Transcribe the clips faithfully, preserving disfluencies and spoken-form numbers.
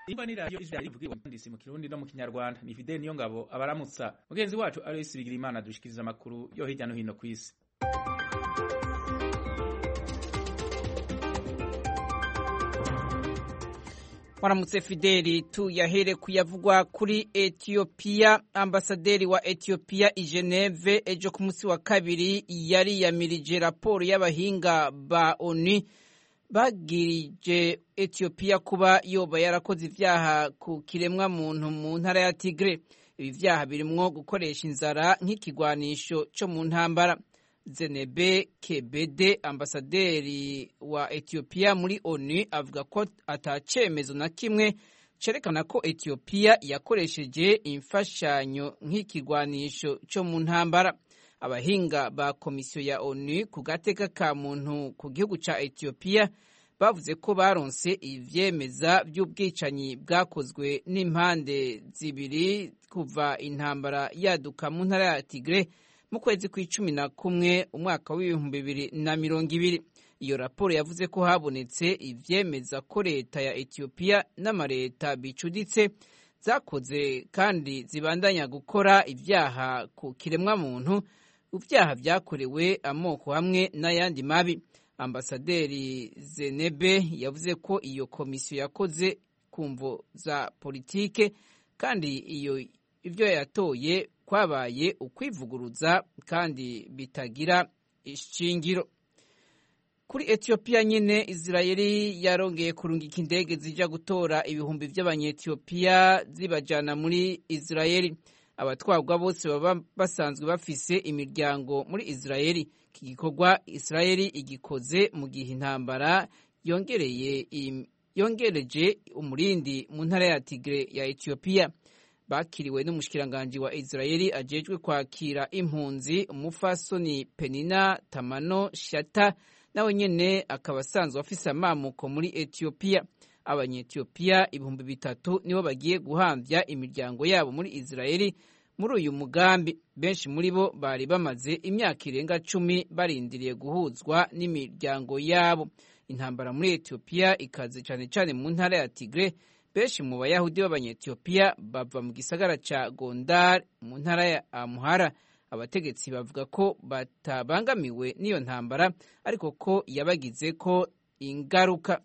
Imba ni radio Israel ivugiye ndisi mu Kirundi no mu Kinyarwanda ni Fidel niyo ngabo abaramutsa mugenzi wacu Alois Bigirimana dushikiriza amakuru yo hirya no hino kw'isi. Waramutse Fideli tu yahere kuyavugwa kuri Ethiopia. Ambasaderi wa Ethiopia i Geneve ejo ku munsi wa kabiri yari yamirije raporo y'abahinga ba O N U bagirije Ethiopia kuba yoba yarakoze ivyaha ku kiremwa muntu mu ntara ya Tigre. Ibi vyaha birimwo gukoresha inzara nk'ikigwanisho cyo mu ntambara. Zenebe Kebede, ambasaderi wa Ethiopia muri O N U, avuga ko atacemezo na kimwe cerekana ko Ethiopia yakoresheje imfashanyo nk'ikigwanisho cyo mu ntambara. Abahinga ba komisiyo ya O N U ku gateka ka muntu ku gihugu ca Ethiopia bavuze ko baronse ivyemeza by'ubwicanyi bwakozwe n'impande zibiri kuva intambara yaduka mu ntara ya Tigre mu kwezi kw'icumi na kumwe umwaka w'ibihumbi bibiri na mirongo ibiri. Iyo raporo yavuze ko habonetse ivyemeza ko leta ya Ethiopia n'amareta bicuditse zakoze kandi zibandanya gukora ivyaha ku kiremwa muntu, ivyaha vyakorewe amoko hamwe n'ayandi mabi. Ambasaderi Zenebe yavuze ko iyo komisiyo yakoze kumvo za politike kandi iyo ivyo yatoye kwabaye ukwivuguruza kandi bitagira ishingiro. Kuri Ethiopia nyene, Israeli yarongeye kurungika indege zija gutora ibihumbi vy'abanyethiopia zibajana muri Israeli. Abatwagwa bose baba basanzwe bafise imiryango muri Israeli. Iki gikorwa Israeli igikoze mu gihe intambara yongereye yongereje umurindi mu ntara ya Tigre ya Ethiopia. Bakiriwe n'umushikiranganje wa Israeli ajejwe kwakira impunzi umufasoni Penina Tamano Shata, nawe nyene akaba asanzwe afise amamuko muri Ethiopia. Abanyethiopia ibihumbi bitatu nibo bagiye guhamvya imiryango yabo muri Israeli muri uyu mugambi. Benshi muri bo bari bamaze imyaka irenga cumi barindiriye guhuzwa n'imiryango yabo. Intambara muri Ethiopia ikaze cane cane mu ntara ya Tigre. Benshi mu Bayahudi b'Abanyethiopia bava mu gisagara ca Gondar mu ntara ya Amhara. Abategetsi bavuga ko batabangamiwe n'iyo ntambara ariko ko yabagize ko ingaruka.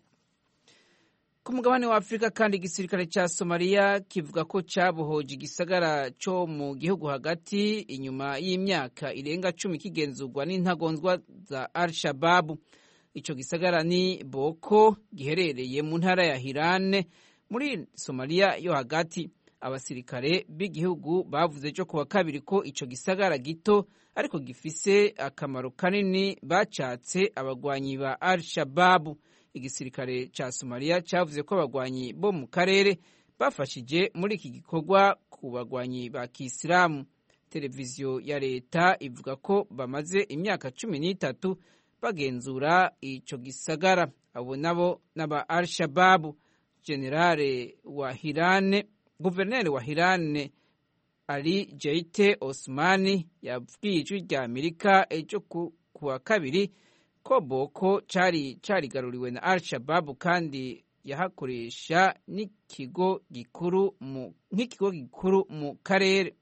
Ku mugabane wa Afrika kandi igisirikare ca Somalia kivuga ko cabohoje igisagara co mu gihugu hagati inyuma y'imyaka irenga cumi kigenzurwa n'intagondwa za Al-Shabaab. Ico gisagara ni Boko, giherereye mu ntara ya Hiran muri Somalia yo hagati. Abasirikare b'igihugu bavuze cyo kuwa kabiri ko ico gisagara gito ariko gifise akamaro kanini bacatse abagwanyi ba Al-Shabaab. Igisirikare ca Somalia cavuze ko abagwanyi bo mu karere bafashije muri iki gikorwa ku bagwanyi ba Kisilamu. Televiziyo ya leta ivuga ko bamaze imyaka cumi n'itatu bagenzura ico gisagara. Abo nabo n'aba Al-Shabaab. Generale wa Hirane, Guverneri wa Hirane Ali Jeite Osmani yabwiye ijwi rya Amerika ejo kuwa kabiri ko Boko cari carigaruriwe na Al-Shabaab kandi yahakoresha n'ikigo gikuru mu nk'ikigo gikuru mu karere.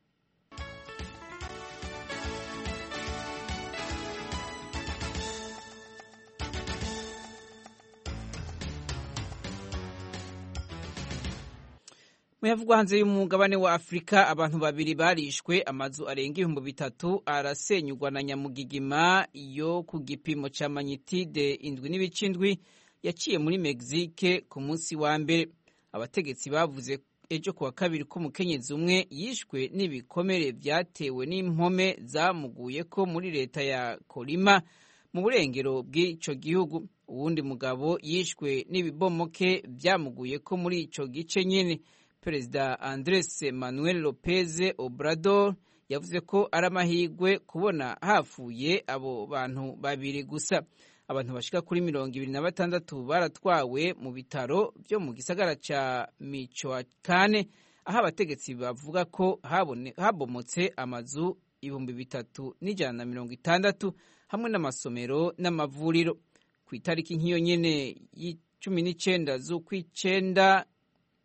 Muyavugwa hanze y'umugabane wa Afrika, abantu babiri barishwe, amazu arenga ibihumbi bitatu arasenyugwa na nyamugigima yo ku gipimo ca magnitude indwi n'ibice indwi yaciye muri Mexique ku munsi wa mbere. Abategetsi bavuze ejo kuwa kabiri ko umukenyezi umwe yishwe n'ibikomere vyatewe n'impome zamuguyeko muri leta ya Colima mu burengero bw'ico gihugu. Uwundi mugabo yishwe n'ibibomoke vyamuguyeko muri ico gice nyene. Perezida Andres Manuel Lopez Obrador yavuze ko ari amahirwe kubona hafuye abo bantu babiri gusa. Abantu bashika kuri mirongo ibiri na batandatu baratwawe mu bitaro vyo mu gisagara ca Michoacán, aho abategetsi bavuga ko habone habomotse amazu ibihumbi bitatu n'ijana na mirongo itandatu hamwe n'amasomero n'amavuriro. Ku itariki nk'iyo nyene y'icumi n'icenda z'ukwicenda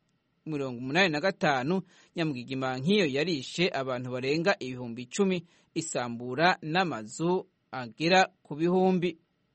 mirongo umunani na gatanu nyamugigima nk'iyo yarishe abantu barenga ibihumbi icumi isambura n'amazu agera ku bihumbi.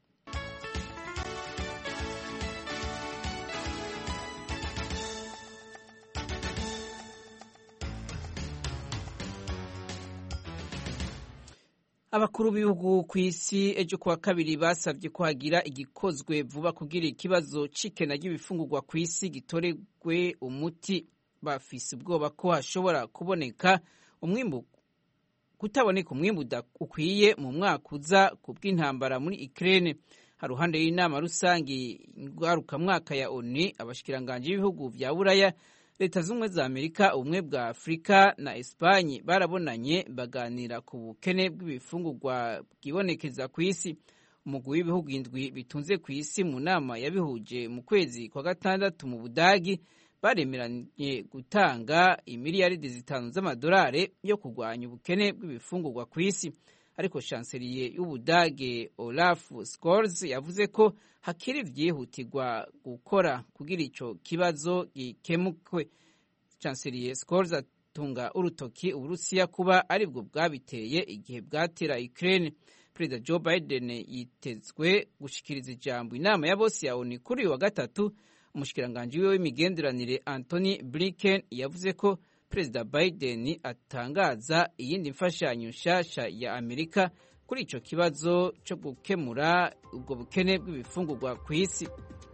Abakuru b'ibihugu ku isi ejo kuwa kabiri basabye ko hagira igikozwe vuba kugira ikibazo c'ikena ry'ibifungurwa ku isi gitoregwe umuti. Bafise ubwoba ko hashobora kuboneka umwimbu kutaboneka umwimbu ukwiye mu mwaka uza ku bw'intambara muri Ukraine. Haruhande y'inama rusangi ngarukamwaka ya O N U, abashikiranganje b'ibihugu vya Buraya, Leta z'Ubumwe za Amerika, ubumwe bwa Afrika na Espanye barabonanye baganira ku bukene bw'ibifungurwa bwibonekeza ku isi. Umugwi w'ibihugu indwi bitunze ku isi mu nama yabihuje mu kwezi kwa gatandatu mu Budagi baremeranye gutanga imiliyaridi zitanu z'amadolari yo kurwanya ubukene bw'ibifungurwa ku isi. Ariko chancelier y'Ubudage Olaf Scholz yavuze ko hakiri vyihutirwa gukora kugira ico kibazo gikemukwe. Chancelier Scholz atunga urutoki Uburusiya kuba aribwo bwabiteye igihe bwatera Ukraine. Perezida Joe Biden yitezwe gushikiriza ijambo inama ya bose ya O N U kuri wa gatatu. Umushikiranganje wiwe w'imigenderanire Anthony Blinken yavuze ko Perezida Biden atangaza iyindi mfashanyo nshasha ya Amerika kuri ico kibazo cyo gukemura ubwo bukene bw'ibifungurwa ku isi.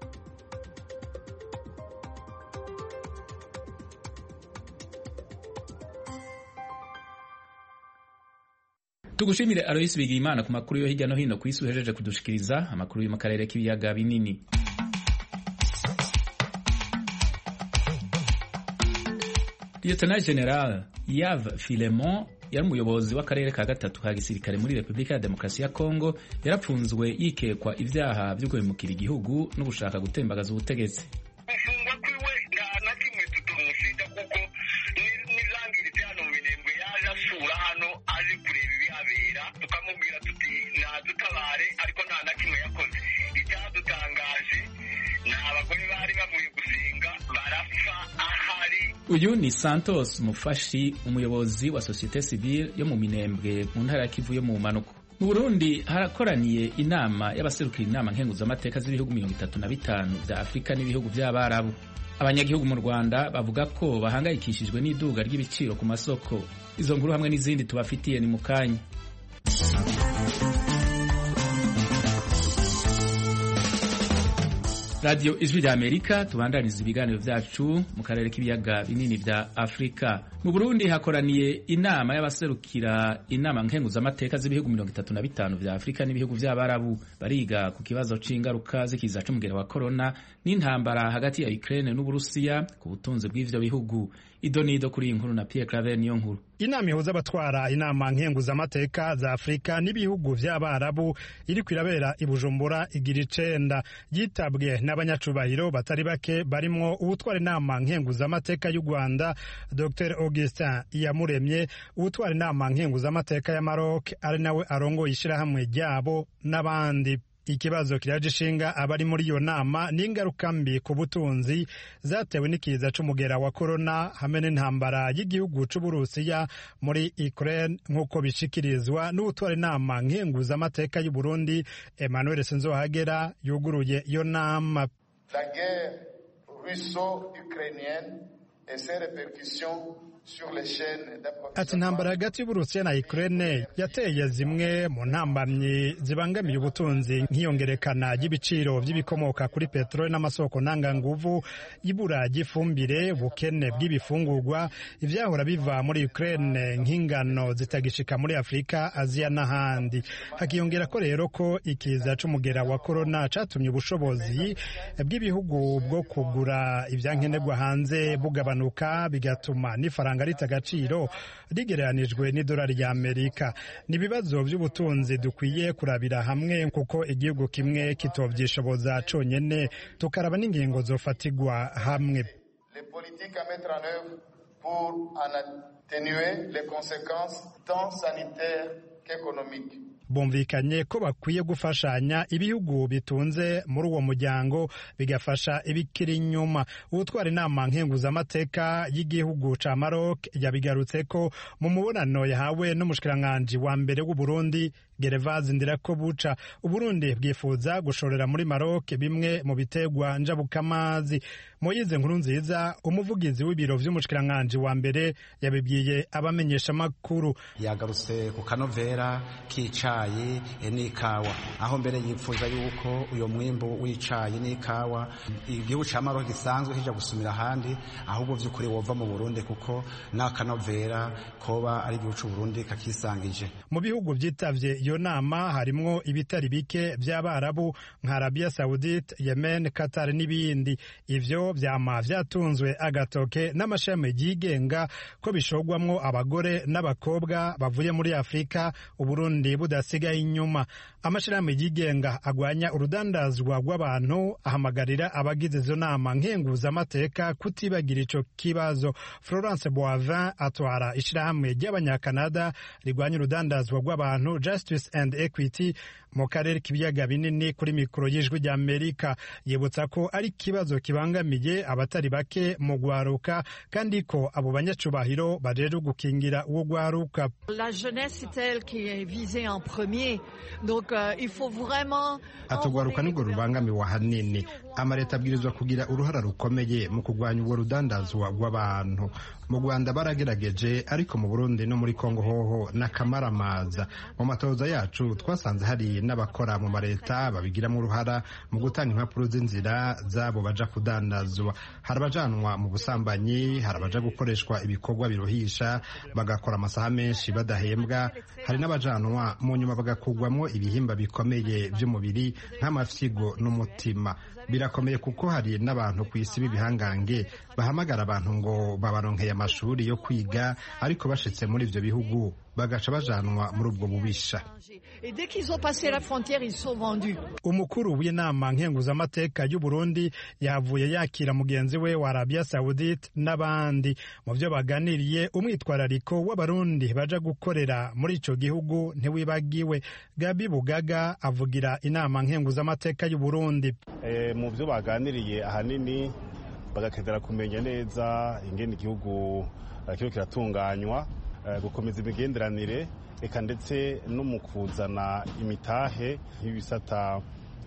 Tugushimire Alois Bigimana ku makuru yo hirya no hino ku isi uhejeje kudushikiriza amakuru yo mu karere k'ibiyaga binini. Lieutenant General Yves Filemon yari umuyobozi w'akarere ka gatatu ka gisirikare muri Republika ya Demokarasi ya Kongo yarapfunzwe yikekwa ivyaha byo guhemukira igihugu no gushaka gutembagaza ubutegetsi. Gufungwa kwiwe na kimwe tutamushinja kuko nizangirije hano Minembwe yaje asura hano aje kureba ibihabera tukamubwira tuti na dutabare ariko nta na kimwe yakoze. Icyadutangaje ni abagore bari bavuye gusenga barapfa ahari. Uyu ni Santos Mufashi, umuyobozi wa Societe Civile yo mu Minembwe mu ntara ya Kivu yo mu manuko. Mu Burundi harakoraniye inama y'abaserukira inama nkenguzamateka z'ibihugu mirongo itatu na bitanu vya Afrika n'ibihugu vy'Abarabu. Abanyagihugu mu Rwanda bavuga ko bahangayikishijwe n'iduga ry'ibiciro ku masoko. Izo nkuru hamwe n'izindi tubafitiye ni mukanya. Radio Ijwi rya Amerika tubandaniza ibiganiro vyacu mu karere k'ibiyaga binini vya Afrika. Mu Burundi hakoraniye inama y'abaserukira inama nkenguzamateka z'ibihugu mirongo itatu na bitanu vya Afrika n'ibihugu vy'Abarabu bariga ku kibazo c'ingaruka z'ikiza c'umugera wa corona n'intambara hagati ya Ukraine n'Uburusiya ku butunzi bw'ivyo bihugu. Idonido kuri inkuru na Pierre Claver niyo nkuru. Inama ihuza abatwara inama nkenguzamateka za Afrika n'ibihugu vy'Abarabu iri kwirabera i Bujumbura igira icenda, yitabwe n'abanyacubahiro batari bake barimwo ubutwara inama nkenguzamateka y'u Rwanda Docteur Augustin Iyamuremye, ubutwara inama nkenguzamateka ya Maroc ari nawe arongoye ishirahamwe ryabo n'abandi. Ikibazo kiraje ishinga abari muri iyo nama n'ingaruka mbi ku butunzi zatewe n'ikiza c'umugera wa corona hamwe n'intambara y'igihugu c'Uburusiya muri Ukraine, nk'uko bishikirizwa n'ubutwara inama nkenguzamateka y'u Burundi Emmanuel Sinzohagera yuguruye iyo nama. La guerre russo-ukrainienne et ses répercussions ati intambara hagati y'Uburusiya na Ukraine yateye zimwe mu ntambamyi zibangamiye ubutunzi nk'iyongerekana ry'ibiciro by'ibikomoka kuri peteroli n'amasoko ntanganguvu, ibura ry'ifumbire, ubukene bw'ibifungurwa, ivyahora biva muri Ukraine nk'ingano zitagishika muri Afrika, Aziya n'ahandi. Hakiyongera ko rero ko ikiza c'umugera wa corona catumye ubushobozi bw'ibihugu bwo kugura ivyankenerwa hanze bugabanuka, bigatuma n'ifaranga rita agaciro rigereranijwe n'idolari ya Amerika. Ni ibibazo by'ubutunzi dukwiye kurabira hamwe kuko igihugu kimwe kitovyishoboza conyene, tukaraba n'ingingo zofatigwa hamwe. Les politiques à mettre en œuvre pour en atténuer les conséquences tant sanitaires qu'économiques. bumvikanye ko bakwiye gufashanya ibihugu bitunze muri uwo muryango bigafasha ibikiri inyuma. Utwara inama nkenguzamateka y'igihugu ca Maroc yabigarutse ko mu mubonano yahawe n'umushikiranganji wa mbere w'u Burundi Gervase Ndirakobuca. Uburundi bwifuza gushorera muri Maroc bimwe mu bitegwa njabukamazi. Moyize Nkurunziza, umuvugizi w'ibiro vy'umushikiranganji wa mbere, yabibwiye abamenyesha makuru. Yagarutse ku kanovera k'icayi n'ikawa, aho mbere yipfuza yuko uyo mwimbu w'icayi n'ikawa igihugu ca Maroc gisanzwe kija gusumira ahandi, ahubwo vy'ukuri wova mu Burundi kuko n'akanovera koba ari igihugu c'u Burundi kakisangije. Mu bihugu vyitavye iyo nama harimwo ibitari bike vy'Abarabu nka Arabia Saudite, Yemen, Qatar n'ibindi. Ivyo vyama vyatunzwe agatoke n'amashami yigenga ko bishogwamwo abagore n'abakobwa bavuye muri Afrika, Uburundi budasigaye inyuma. Amashami yigenga agwanya urudandazwa rw'abantu ahamagarira abagize izo nama nkenguzamateka kutibagira ico kibazo. Florence Boivin atwara ishirahamwe ry'Abanyakanada rigwanya urudandazwa rw'abantu Justice and Equity mu karere k'ibiyaga binini kuri mikoro y'Ijwi ry'Amerika. Yibutsa ko ari ikibazo kibangamiye abatari bake mu gwaruka kandi ko abo banyacubahiro bajeje gukingira uwo gwaruka. La jeunesse est elle qui est visée en premier. Donc uh, il faut vraiment atugwaruka nibwo rubangamiwe hanini. Amareta abwirizwa kugira uruhara rukomeye mu kugwanya uwo rudandazwa rw'abantu. Mu Rwanda baragerageje, ariko mu Burundi no muri Kongo hoho n'akamaramaza. Mu matoza yacu twasanze hari n'abakora mu mareta babigiramo uruhara mu gutanga impapuro z'inzira zabo baja kudandazwa. Hari abajanwa mu busambanyi, hari abaja gukoreshwa ibikorwa biruhisha bagakora amasaha menshi badahembwa, hari n'abajanwa mu nyuma bagakugwamwo ibihimba bikomeye by'umubiri nk'amafyigo n'umutima. Birakomeye kuko hari n'abantu ku isi b'ibihangange bahamagara abantu ngo babaronkeye amashuri yo kwiga, ariko bashitse muri ivyo bihugu bagaca bajanwa muri ubwo bubisha. Umukuru w'inama nkenguzamateka y'u Burundi yavuye yakira mugenzi we wa Arabia Saudite n'abandi. Mu vyo baganiriye, umwitwarariko w'abarundi baja gukorera muri ico gihugu ntiwibagiwe. Gabi Bugaga avugira inama nkenguzamateka y'u Burundi. E, mu vyo baganiriye ahanini bagakenera kumenya neza ingene igihugu kiriko kiratunganywa, gukomeza imigenderanire, eka ndetse no mu kuzana imitahe y'ibisata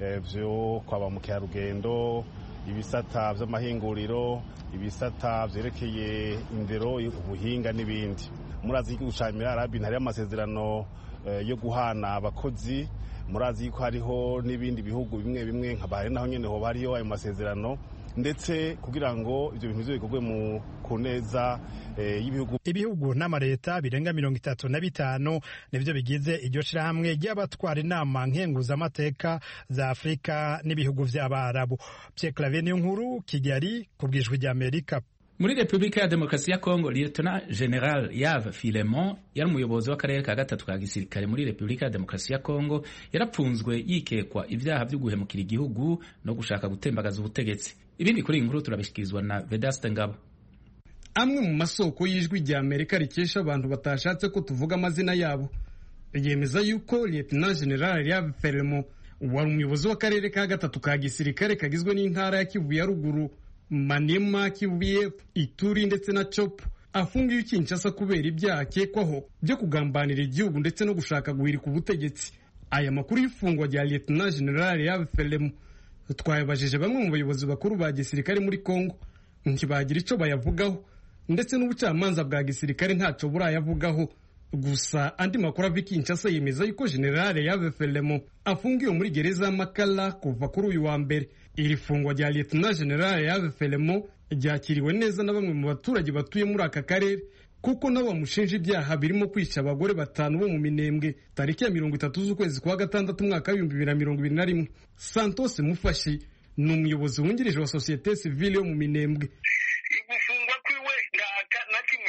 vyo kwaba mu kerarugendo, ibisata vy'amahinguriro, ibisata vyerekeye indero, ubuhinga n'ibindi. Murazi igihugu ca Emirates hari amasezerano yo guhana abakozi, murazi ko hariho n'ibindi bihugu bimwe bimwe nka Bahrain naho nyene ho bariyo ayo masezerano, ndetse kugira ngo ivyo bintu bikorwe mu kuneza e, y'ibihugu. Ibihugu n'amareta birenga mirongo itatu na bitanu nivyo bigize iryo shirahamwe ry'abatwara inama nkenguzamateka za Afrika n'ibihugu vy'Abarabu. Pierre Claver Niyonkuru, Kigali, kubw'Ijwi ry'Amerika. Muri Republika ya Demokarasi ya Kongo, Lieutenant General Yves Filemon yari umuyobozi w'akarere ka gatatu ka gisirikare muri Republika ya Demokarasi ya Kongo yarapfunzwe yikekwa ivyaha vyo guhemukira igihugu no gushaka gutembagaza ubutegetsi. Ibindi kuri inkuru turabishikirizwa na Vedaste Ngabo. Amwe mu masoko y'Ijwi ry'Amerika rikesha abantu batashatse ko tuvuga amazina yabo yemeza yuko Lieutenant General Yves Filemon wari umuyobozi w'akarere ka gatatu ka gisirikare kagizwe n'intara ya Kivu ya ruguru, Maniema, Kivu y'Epfo, Ituri ndetse na Chopo, afungiwe i Kinshasa kubera ibyaha akekwaho byo kugambanira igihugu ndetse no gushaka guhirika ubutegetsi. Aya makuru y'ifungwa rya Lieutenant General Yves Filemon twayabajije bamwe mu bayobozi bakuru ba gisirikare muri Kongo, ntibagira ico bayavugaho, ndetse n'ubucamanza bwa gisirikare ntaco burayavugaho. Gusa andi makuru ava i Kinshasa yemeza yuko General Yves Filemon afungiwe muri gereza Makala kuva kuri uyu wa mbere. Iri fungwa rya Lieutenant General Yves Filemon ryakiriwe neza na bamwe mu baturage batuye muri aka karere, kuko nabo bamushinja ibyaha birimo kwica abagore batanu bo mu Minembwe tariki ya mirongo itatu z'ukwezi kwa gatandatu umwaka w'ibihumbi bibiri na mirongo ibiri na rimwe. Santos Mufashi ni umuyobozi wungirije wa Societe Civile yo mu Minembwe. Igufungwa kwiwe na kimwe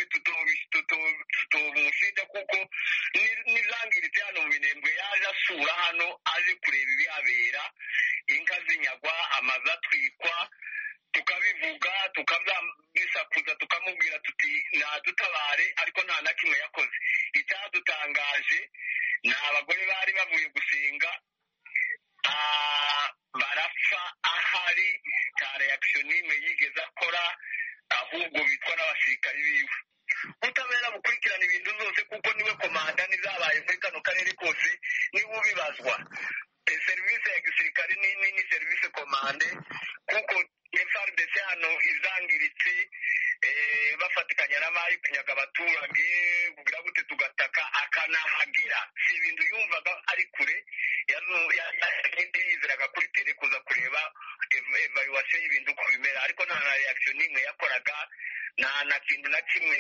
tutomushinja kuko nizangiritse hano mu Minembwe yaje asura hano aje kureba ibihabera, inka zinyagwa, amazu atwikwa, tukabivuga tukabisakuza tukamubwira tuti nadutabare, ariko nta na kimwe yakoze. Icyadutangaje ni abagore bari bavuye gusenga barapfa ahari nta reaction n'imwe yigeze akora, ahubwo bitwa n'abasirikari biwe. Ubutabera bukurikirana ibintu zose kuko niwe komanda n'izabaye muri kano karere kose niwe ubibazwa. Serivisi ya gisirikare ni ni serivisi komande kuko F A R D C hano izangiritse bafatikanya n'amayi kunyaga abaturage kugira gute tugataka akanahagera. Si ibintu yumvaga ari kure yizeraga kuri tele kuza kureba evaluation y'ibintu uko bimera, ariko nta na reaction n'imwe yakoraga, nta na kintu na kimwe.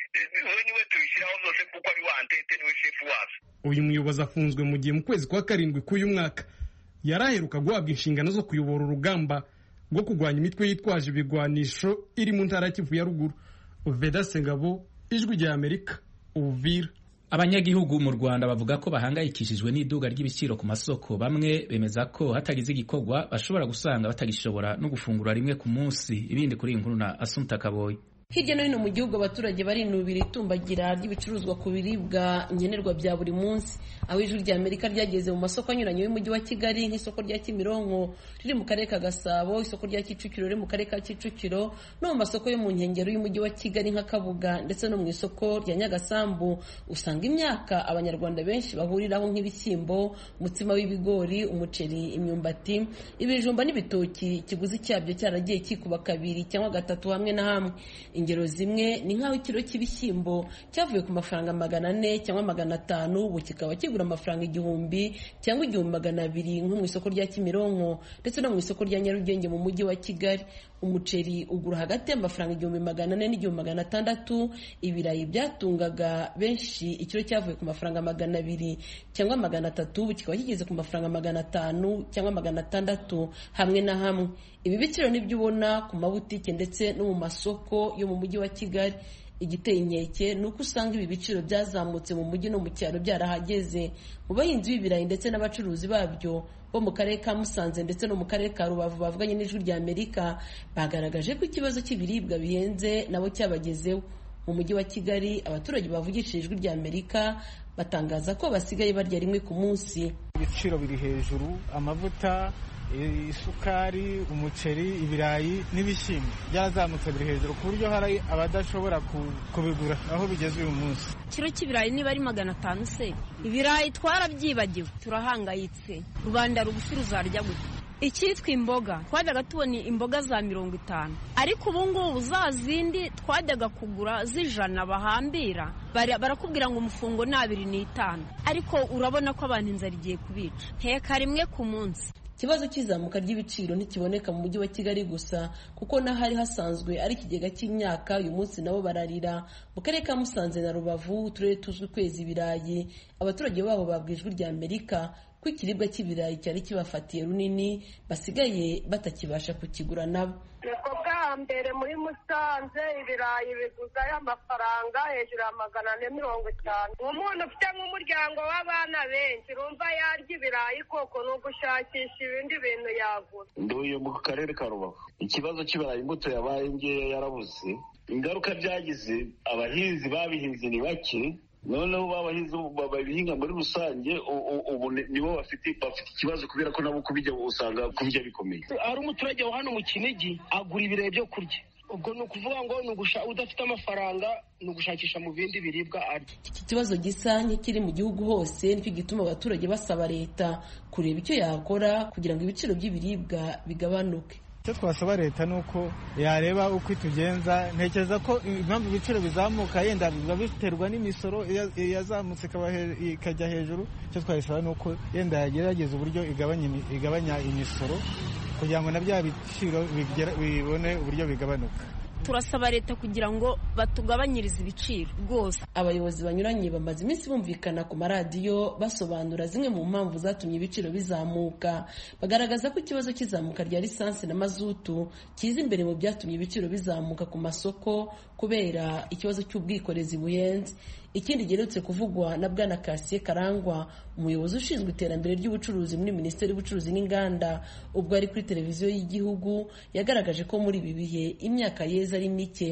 We niwe tubishyiraho zose kuko ari wantete, niwe shefu wazo. Uyu muyobozi afunzwe mu gihe mu kwezi kwa karindwi k'uyu mwaka yari aheruka guhabwa inshingano zo kuyobora urugamba rwo kurwanya imitwe yitwaje ibigwanisho iri mu ntara ya Kivu ya ruguru. Vedaste Ngabo, Ijwi rya Amerika, Uvira. Abanyagihugu mu Rwanda bavuga ko bahangayikishijwe n'iduga ry'ibiciro ku masoko. Bamwe bemeza ko hatagize igikorwa bashobora gusanga batagishobora no gufungura rimwe ku munsi. Ibindi kuri inkuru na Asumta Kaboyi. Hirya no hino mu gihugu abaturage barinubira itumbagira ry'ibicuruzwa ku biribwa nkenerwa bya buri munsi. Aho Ijwi rya Amerika ryageze mu masoko anyuranye y'umujyi wa Kigali nk'isoko rya Kimironko riri mu karere ka Gasabo, isoko rya Kicukiro riri mu karere ka Kicukiro, no mu masoko yo mu nkengero y'umujyi wa Kigali nka Kabuga ndetse no mu isoko rya Nyagasambu. Usanga imyaka abanyarwanda benshi bahuriraho nk'ibishyimbo, umutsima w'ibigori, umuceri, imyumbati, ibijumba n'ibitoki, kiguzi cyabyo cyaragiye kikuba kabiri cyangwa gatatu hamwe na hamwe. Ingero zimwe ni nk'aho ikiro cy'ibishyimbo cyavuye ku mafaranga magana ane cyangwa magana atanu ubu kikaba kigura amafaranga igihumbi cyangwa igihumbi magana abiri nko mu isoko rya Kimironko ndetse no mu isoko rya Nyarugenge mu mujyi wa Kigali. Umuceri ugura hagati y'amafaranga igihumbi magana ane n'igihumbi magana atandatu. Ibirayi byatungaga benshi ikiro cyavuye ku mafaranga magana abiri cyangwa magana atatu ubu kikaba kigeze ku mafaranga magana atanu cyangwa magana atandatu hamwe na hamwe. Ibi biciro nibyo ubona ku mabutike ndetse no mu masoko yo mu mujyi wa Kigali. Igiteye inkeke ni uko usanga ibi biciro byazamutse mu mujyi no mu cyaro byarahageze. Mu bahinzi b'ibirayi ndetse n'abacuruzi babyo bo mu karere ka Musanze ndetse no mu karere ka Rubavu bavuganye n'Ijwi rya Amerika bagaragaje ko ikibazo cy'ibiribwa bihenze nabo cyabagezeho. Mu mujyi wa Kigali abaturage bavugishije Ijwi rya Amerika batangaza ko basigaye barya rimwe ku munsi. Ibiciro biri hejuru, amavuta, isukari, umuceri, ibirayi n'ibishyimbo byazamutse biri hejuru ku buryo hari abadashobora kubigura aho bigeze uyu munsi. Kiro cy'ibirayi niba ari magana atanu se, ibirayi twarabyibagiwe, turahangayitse. Rubanda rugufi ruzarya gute? Icyitwa imboga twajyaga tubona imboga za mirongo itanu, ariko ubu ngubu za zindi twajyaga kugura z'ijana bahambira barakubwira ngo umufungo ni abiri n'itanu, ariko urabona ko abantu inzara igiye kubica. Nteka rimwe ku munsi. Ikibazo cy'izamuka ry'ibiciro ntikiboneka mu mujyi wa Kigali gusa kuko n'ahari hasanzwe ari ikigega cy'imyaka uyu munsi nabo bararira. Mu karere ka Musanze na Rubavu, uturere tuzwi kwezi ibirayi, abaturage babo babwiye Ijwi rya Amerika ko ikiribwa cy'ibirayi cyari kibafatiye runini basigaye batakibasha kukigura nabo. Ubwo bwa mbere muri Musanze ibirayi biguza y'amafaranga hejuru ya magana ane mirongo itanu. Umuntu ufite nk'umuryango w'abana benshi urumva yarya ibirayi koko ni ugushakisha ibindi bintu yagura. Nduye mu karere ka Rubavu, ikibazo cy'ibirayi imbuto yabaye ngeya yarabuze. Ingaruka byagize abahinzi babihinze ni bake, noneho babahinzi babihinga muri rusange ubu nibo bafite bafite ikibazo kubera ko nabo kubijya usanga kubijya bikomeye. Ari umuturage wa hano mu Kinigi agura ibirayi byo kurya, ubwo ni ukuvuga ngo ni udafite amafaranga ni ugushakisha mu bindi biribwa arya. Iki kibazo gisa nk'ikiri mu gihugu hose nicyo gituma abaturage basaba leta kureba icyo yakora kugira ngo ibiciro by'ibiribwa bigabanuke. Icyo twasaba leta ni uko yareba uko itugenza. Ntekereza ko impamvu ibiciro bizamuka yenda biba biterwa n'imisoro yazamutse ikajya hejuru. Icyo twasaba ni uko yenda yagerageza uburyo igabanya imisoro kugira ngo na bya biciro bibone uburyo bigabanuka. Turasaba leta kugira ngo batugabanyirize ibiciro rwose. Abayobozi banyuranye bamaze iminsi bumvikana ku maradiyo basobanura zimwe mu mpamvu zatumye ibiciro bizamuka. Bagaragaza ko ikibazo cy'izamuka rya lisansi na mazutu kiza imbere mu byatumye ibiciro bizamuka ku masoko kubera ikibazo cy'ubwikorezi buhenze. Ikindi giherutse kuvugwa na Bwana Kasiye Karangwa, umuyobozi ushinzwe iterambere ry'ubucuruzi muri Minisiteri y'Ubucuruzi n'Inganda, ubwo ari kuri televiziyo y'igihugu yagaragaje ko muri ibi bihe imyaka yeze ari mike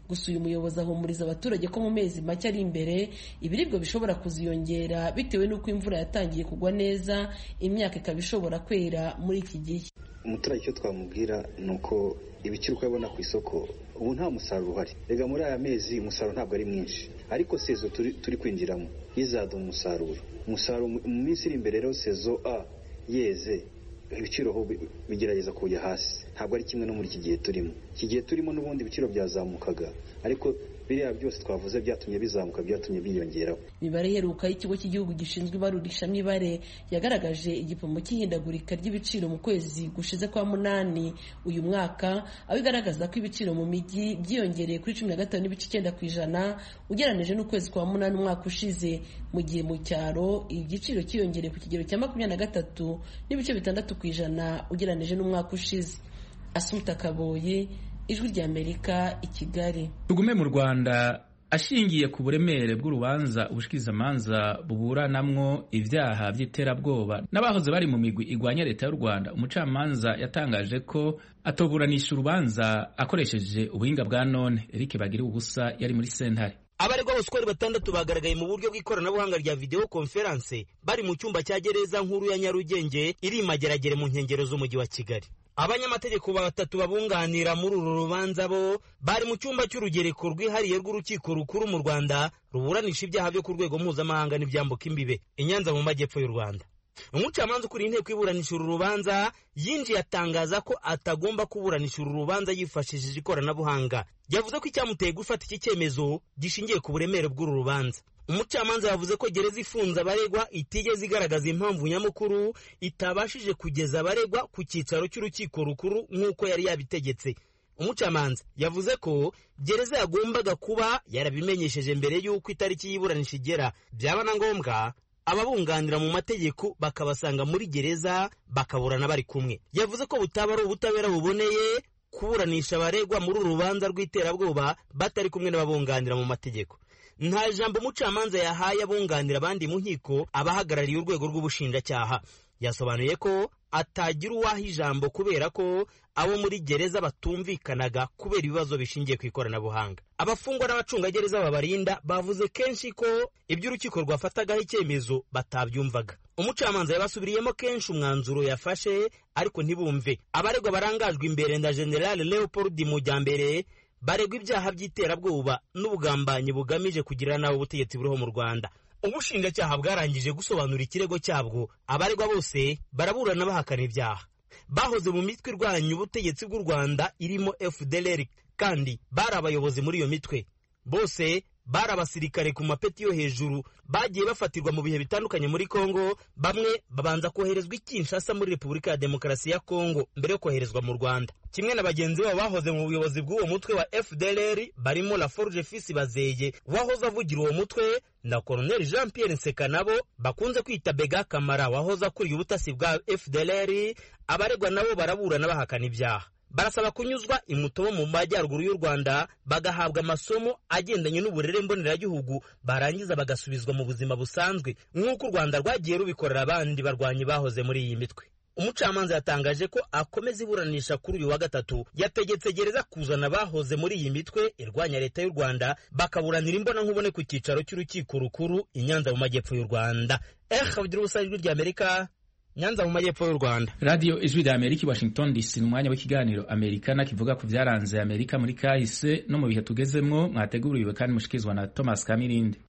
gusa uyu muyobozi ahumuriza abaturage ko mu mezi make ari imbere ibiribwa bishobora kuziyongera bitewe n'uko imvura yatangiye kugwa neza, imyaka ikaba ishobora kwera muri iki gihe. Umuturage icyo twamubwira ni uko ibiciro uko abona ku isoko ubu nta musaruro uhari. Rega muri aya mezi umusaruro ntabwo ari mwinshi, ariko sezo turi, turi kwinjiramo yizaduha umusaruro umusaruro mu minsi iri imbere. Rero sezo a yeze ibiciro ho bigerageza kujya hasi, ntabwo ari kimwe no muri iki gihe turimo. Iki gihe turimo n'ubundi ibiciro byazamukaga, ariko biriya byose twavuze byatumye bizamuka, byatumye biyongeraho. Imibare iheruka y'ikigo cy'igihugu gishinzwe ibarurishamibare yagaragaje igipimo cy'ihindagurika ry'ibiciro mu kwezi gushize kwa munani uyu mwaka, aho igaragaza ko ibiciro mu mijyi byiyongereye kuri cumi na gatanu n'ibice icyenda ku ijana ugereranije n'ukwezi kwa munani umwaka ushize, mu gihe mu cyaro igiciro cyiyongereye ku kigero cya makumyabiri na gatatu n'ibice bitandatu ku ijana ugereranije n'umwaka ushize. Asumta Kaboye, Ijwi ry'Amerika, i Kigali. Tugume mu Rwanda. Ashingiye ku buremere bw'urubanza ubushikirizamanza buburanamwo ivyaha vy'iterabwoba n'abahoze bari mu migwi igwanya leta y'u Rwanda, umucamanza yatangaje ko atoburanisha urubanza akoresheje ubuhinga bwa none. Eric Bagira ubusa yari muri sentare. Abaregwa bose uko batandatu bagaragaye mu buryo bw'ikoranabuhanga rya video conference bari mu cyumba cya gereza nkuru ya Nyarugenge iri Mageragere mu nkengero z'umujyi wa Kigali. Abanyamategeko batatu babunganira muri uru rubanza bo bari mu cyumba cy'urugereko rwihariye rw'urukiko rukuru mu Rwanda ruburanisha ibyaha byo ku rwego mpuzamahanga n'ibyambuka imbibe i Nyanza mu majyepfo y'u Rwanda. Umucamanza ukuriye inteko iburanisha uru rubanza yinjiye atangaza ko atagomba kuburanisha uru rubanza yifashishije ikoranabuhanga. Yavuze ko icyamuteye gufata iki cyemezo gishingiye ku buremere bw'uru rubanza. Umucamanza yavuze ko gereza ifunze abaregwa itigeze igaragaza impamvu nyamukuru itabashije kugeza abaregwa ku cyicaro cy'urukiko rukuru nk'uko yari yabitegetse. Umucamanza yavuze ko gereza yagombaga kuba yarabimenyesheje mbere y'uko itariki y'iburanisha igera, byaba na ngombwa ababunganira mu mategeko bakabasanga muri gereza bakaburana bari kumwe. Yavuze ko butaba ari ubutabera buboneye kuburanisha abaregwa muri uru rubanza rw'iterabwoba batari kumwe n'ababunganira mu mategeko. Nta jambo umucamanza yahaye abunganira abandi mu nkiko abahagarariye urwego rw'ubushinjacyaha. Yasobanuye ko atagira uwaha ijambo kubera ko abo muri gereza batumvikanaga kubera ibibazo bishingiye ku ikoranabuhanga. Abafungwa n'abacungagereza babarinda bavuze kenshi ko ibyo urukiko rwafatagaho icyemezo batabyumvaga. Umucamanza yabasubiriyemo kenshi umwanzuro yafashe ariko ntibumve. Abaregwa barangajwe imbere na General Leopold Mujyambere baregwa ibyaha by'iterabwoba n'ubugambanyi bugamije kugirira nabi ubutegetsi buriho mu Rwanda. Ubushinjacyaha bwarangije gusobanura ikirego cyabwo. Abaregwa bose baraburana bahakana ibyaha. Bahoze mu mitwe irwanya ubutegetsi bw'u Rwanda irimo F D L R kandi bari abayobozi muri iyo mitwe. Bose bari abasirikare ku mapeti yo hejuru, bagiye bafatirwa mu bihe bitandukanye muri Kongo. Bamwe babanza koherezwa i Kinshasa muri Repubulika ya Demokarasi ya Kongo mbere yo koherezwa mu Rwanda. Kimwe na bagenzi babo bahoze mu buyobozi bw'uwo mutwe wa F D L R barimo Laforge Fils Bazeye wahoze avugira uwo mutwe na Colonel Jean Pierre Nsekanabo bakunze kwita Bega Kamara wahoze akuriye ubutasi bwa F D L R. Abaregwa nabo baraburana bahakana ibyaha. Barasaba kunyuzwa imutobo mu majyaruguru y'u Rwanda bagahabwa amasomo agendanye n'uburere mboneragihugu barangiza bagasubizwa mu buzima busanzwe nk'uko u Rwanda rwagiye rubikorera abandi barwanyi bahoze muri iyi mitwe. Umucamanza yatangaje ko akomeza iburanisha kuri uyu wa gatatu. Yategetse gereza kuzana abahoze muri iyi mitwe irwanya leta y'u Rwanda bakaburanira imbona nkubone ku cyicaro cy'urukiko rukuru i Nyanza mu majyepfo y'u Rwanda. Eh, Bagira ubusa, Ijwi ry'Amerika, Nyanza mu majyepfo y'u Rwanda. Radio Ijwi ry'Amerika, Washington D C. N'umwanya w'ikiganiro Amerikana kivuga ku byaranze Amerika muri kahise no mu bihe tugezemwo. Mwateguriwe kandi mushikizwa na Thomas Kamirindi.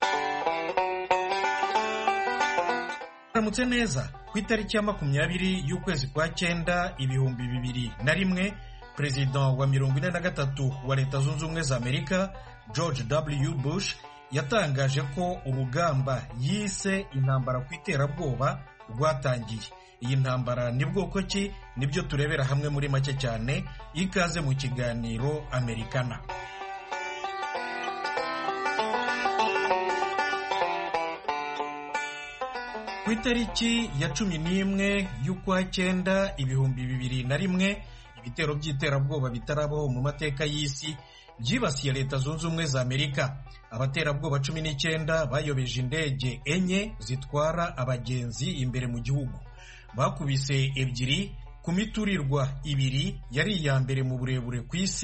Ramutse neza. Ku itariki ya makumyabiri y'ukwezi kwa cyenda ibihumbi bibiri na rimwe, Perezida wa mirongo ine na gatatu wa Leta Zunze Ubumwe za Amerika George W Bush yatangaje ko urugamba yise intambara ku iterabwoba rwatangiye. Iyi ntambara ni bwoko ki? Nibyo turebera hamwe muri make cyane. Ikaze mu kiganiro Amerikana. Ku itariki ya cumi n'imwe y'ukwa cyenda ibihumbi bibiri na rimwe, ibitero by'iterabwoba bitarabaho mu mateka y'isi byibasiye Leta Zunze Ubumwe za Amerika. Abaterabwoba cumi n'icyenda bayobeje indege enye zitwara abagenzi imbere mu gihugu. Bakubise ebyiri ku miturirwa ibiri yari iya mbere mu burebure ku isi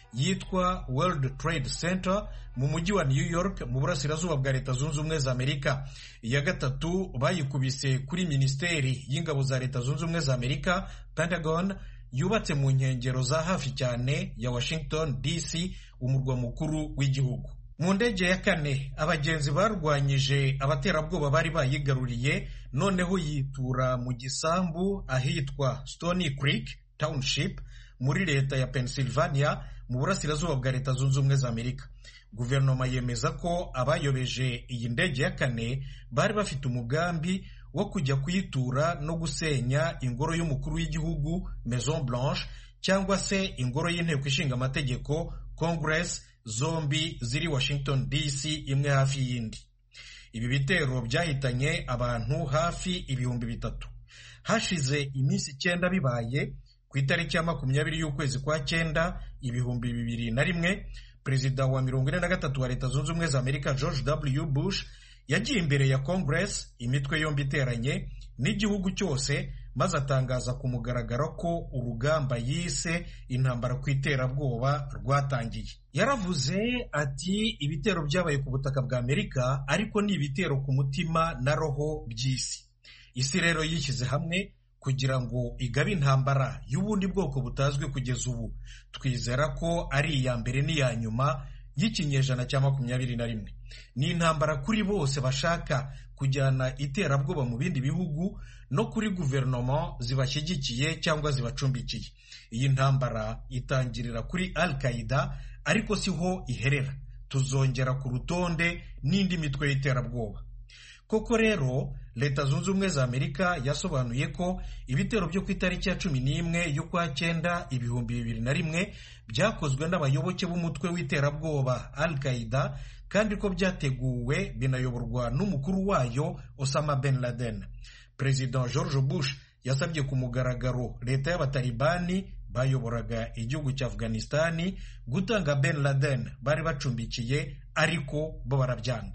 yitwa World Trade Center mu mujyi wa New York mu burasirazuba bwa Leta Zunze Ubumwe za Amerika. Iya gatatu bayikubise kuri Minisiteri y'Ingabo za Leta Zunze Ubumwe za Amerika, Pentagon, yubatse mu nkengero za hafi cyane ya Washington D C, umurwa mukuru w'igihugu. Mu ndege ya kane abagenzi barwanyije abaterabwoba bari bayigaruriye, noneho yitura mu gisambu ahitwa Stony Creek Township muri leta ya Pennsylvania mu burasirazuba bwa Leta Zunze Ubumwe za Amerika. Guverinoma yemeza ko abayobeje iyi ndege ya kane bari bafite umugambi wo kujya kuyitura no gusenya ingoro y'umukuru w'igihugu Maison Blanche cyangwa se ingoro y'inteko ishinga amategeko Congress, zombi ziri Washington D C imwe hafi y'indi. Ibi bitero byahitanye abantu hafi ibihumbi bitatu. Hashize iminsi icyenda bibaye, ku itariki ya makumyabiri y'ukwezi kwa cyenda ibihumbi bibiri na rimwe, perezida wa mirongo ine na gatatu wa Leta Zunze Ubumwe za Amerika George W Bush yagiye imbere ya Congress, imitwe yombi iteranye n'igihugu cyose, maze atangaza ku mugaragaro ko urugamba yise intambara ku iterabwoba rwatangiye. Yaravuze ati ibitero byabaye ku butaka bwa Amerika ariko ni ibitero ku mutima na roho by'isi. Isi rero yishyize hamwe kugira ngo igabe intambara y'ubundi bwoko butazwi kugeza ubu. Twizera ko ari iya mbere n'iya nyuma y'ikinyejana cya makumyabiri na rimwe. Ni intambara kuri bose bashaka kujyana iterabwoba mu bindi bihugu no kuri guverinoma zibashyigikiye cyangwa zibacumbikiye. Iyi ntambara itangirira kuri Al-Qaeda ariko siho iherera. Tuzongera ku rutonde n'indi mitwe y'iterabwoba. Koko rero Leta Zunze Ubumwe za Amerika yasobanuye ko ibitero byo ku itariki ya cumi n'imwe y'ukwa cyenda ibihumbi bibiri na rimwe byakozwe n'abayoboke b'umutwe w'iterabwoba Al-Qaeda kandi ko byateguwe binayoborwa n'umukuru wayo Osama Ben Laden. President George Bush yasabye ku mugaragaro leta y'abatalibani bayoboraga igihugu cya Afghanistan gutanga Ben Laden bari bacumbikiye, ariko bo barabyanga.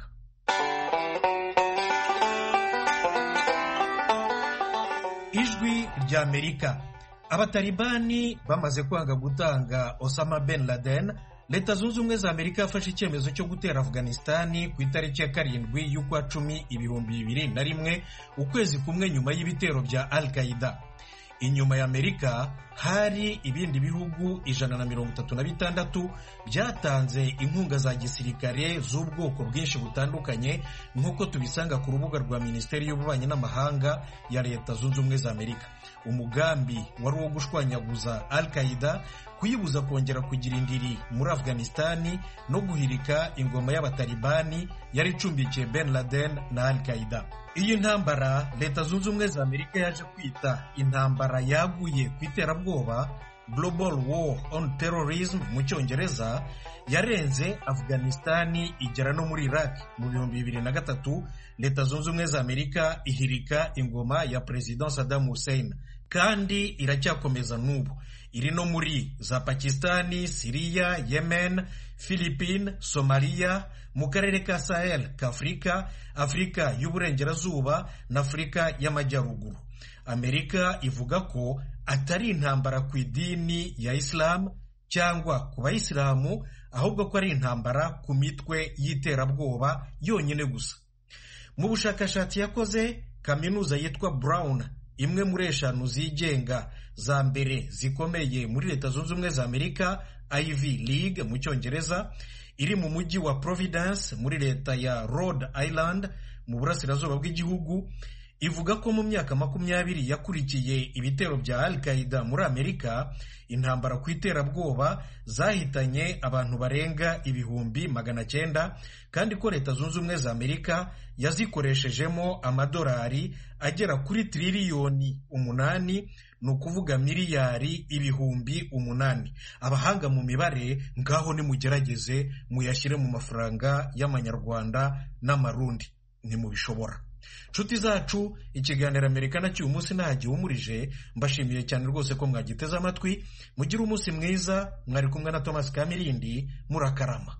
Ijwi rya Amerika. Abatalibani bamaze kwanga gutanga Osama Ben Laden, Leta Zunze Ubumwe za Amerika yafashe icyemezo cyo gutera Afghanistan ku itariki ya karindwi y'ukwa cumi ibihumbi bibiri na rimwe, ukwezi kumwe nyuma y'ibitero bya Al-Qaeda. Inyuma ya Amerika hari ibindi bihugu ijana na mirongo itatu na bitandatu byatanze inkunga za gisirikare z'ubwoko bwinshi butandukanye, nk'uko tubisanga ku rubuga rwa Minisiteri y'Ububanyi n'Amahanga ya Leta Zunze Ubumwe za Amerika. Umugambi wari uwo gushwanyaguza Al-Qaeda, kuyibuza kongera kugira indiri muri Afghanistan no guhirika ingoma y'abatalibani yari icumbikiye Ben Laden na Al-Qaeda. Iyi ntambara Leta Zunze Ubumwe za Amerika yaje kwita intambara yaguye ku iterabwoba, Global War on Terrorism mu Cyongereza, yarenze Afghanistan igera no muri Iraq. Mu bihumbi bibiri na gatatu Leta Zunze Ubumwe za Amerika ihirika ingoma ya President Saddam Hussein, kandi iracyakomeza n'ubu. Iri no muri za Pakistani, Syria, Yemen, Philippines, Somalia, mu karere ka Sahel ka Afurika, Afurika y'Uburengerazuba na Afurika y'Amajyaruguru. Amerika ivuga ko atari intambara ku idini ya Islam cyangwa ku Bayisilamu, ahubwo ko ari intambara ku mitwe y'iterabwoba yonyine gusa. Mu bushakashatsi yakoze, kaminuza yitwa Brown, imwe muri eshanu zigenga za mbere zikomeye muri Leta Zunze Ubumwe za Amerika, Ivy League mu Cyongereza, iri mu mujyi wa Providence muri leta ya Rhode Island mu burasirazuba bw'igihugu, ivuga ko mu myaka makumyabiri yakurikiye ibitero bya Al-Qaeda muri Amerika, intambara ku iterabwoba zahitanye abantu barenga ibihumbi magana cyenda, kandi ko Leta Zunze Ubumwe za Amerika yazikoreshejemo amadolari agera kuri triliyoni umunani, ni ukuvuga miliyari ibihumbi umunani. Abahanga mu mibare ngaho nimugerageze muyashyire mu mafaranga y'amanyarwanda n'amarundi, nimubishobora. Nshuti zacu, ikiganiro Amerika na cy'uyu munsi ntagihumurije. Mbashimiye cyane rwose ko mwagiteze amatwi. Mugire umunsi mwiza. Mwari kumwe na Thomas Kamirindi. Murakarama.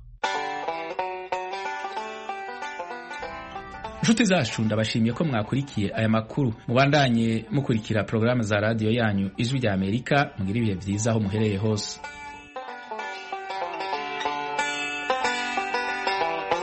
Nshuti zacu, ndabashimiye ko mwakurikiye aya makuru. Mubandanye mukurikira porogaramu za radio yanyu Ijwi rya Amerika. Mugire ibihe byiza aho muhereye hose.